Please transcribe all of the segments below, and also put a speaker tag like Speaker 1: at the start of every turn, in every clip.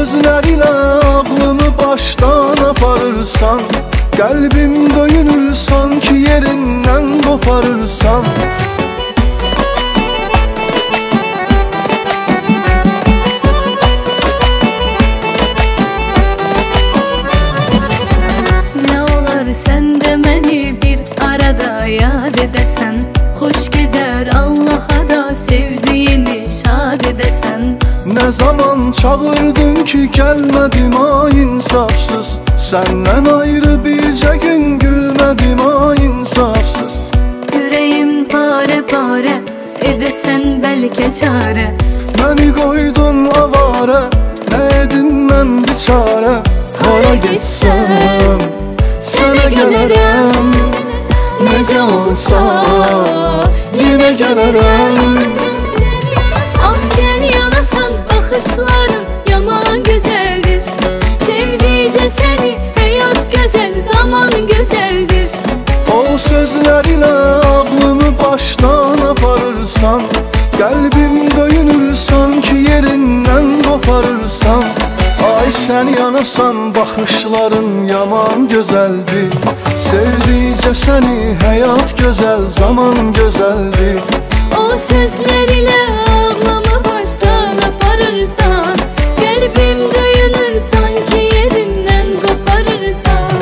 Speaker 1: sözlərlə ağlımı başdan aparırsan, qəlbim döyünür sanki yerindən qoparırsan.
Speaker 2: Nə olar sən də məni bir arada yad edəsən, xoş gedər Allaha da sevdiyini şad edəsən.
Speaker 1: Nə zaman çağırdın ki gəlmədim ay insafsız, səndən ayrı bircə gün gülmədim ay insafsız.
Speaker 2: Ürəyim pare pare edəsən bəlkə çarə,
Speaker 1: məni qoydun avara, nə edim mən biçarə. Hara getsəm sənə gələrəm, necə olsa yenə gələrəm.
Speaker 2: Ah sən yanasan baxışların yaman gözəldir, sevdikcə səni həyat gözəl, zaman gözəldir.
Speaker 1: O sözlərlə ağlımı başdan aparırsan, qəlbim döyünür sanki yerindən qoparırsan. Ay sən yanasan baxışların yaman gözəldir, sevdikcə səni həyat gözəl, zaman gözəldir.
Speaker 2: O sözlərlə ağlamı başdan aparırsan, qəlbim döyünür sanki yerindən qoparırsan.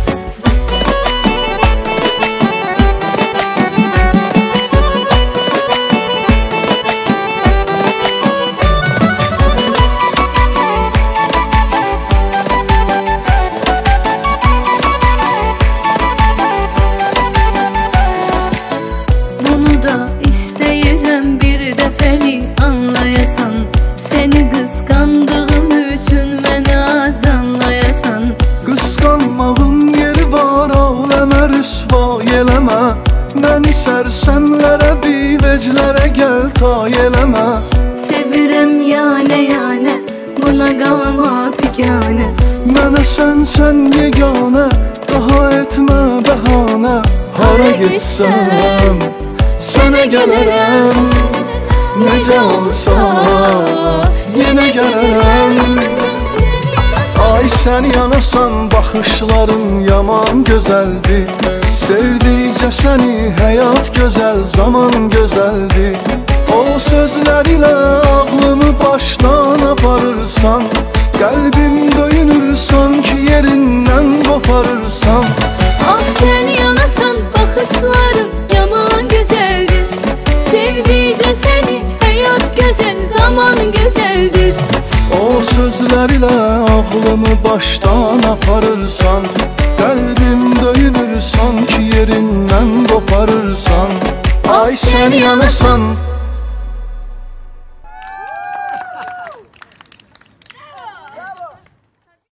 Speaker 2: Bunu da istəyirəm bir dəfəli anlayasan, səni qısqandığım üçün mənə az danlayasan.
Speaker 1: Qısqanmağın yeri var, aləmə rüsva eləmə, məni sərsəmlərə biveclərə gəl tay eləmə.
Speaker 2: Sevirəm yanə yanə, buna qalma biganə,
Speaker 1: Mənə sən yeganə, daha etmə bəhanə. Hara getsəm sənə gələrəm, necə olsa yenə gələrəm. Ay sən yanasan baxışların yaman gözəldir, sevdikcə səni həyat gözəl, zaman gözəldir. O sözlərlə ağlımı başdan aparırsan, qəlbim döyünür sanki yerindən qoparırsan.
Speaker 2: ah sən yanasan baxışların yaman gözəldir, sevdikcə səni həyat gözəl, zaman gözəldir.
Speaker 1: O sözlərlə ağlımı başdan aparırsan, qəlbim döyünür sanki yerindən qoparırsan. Ay sən yanasan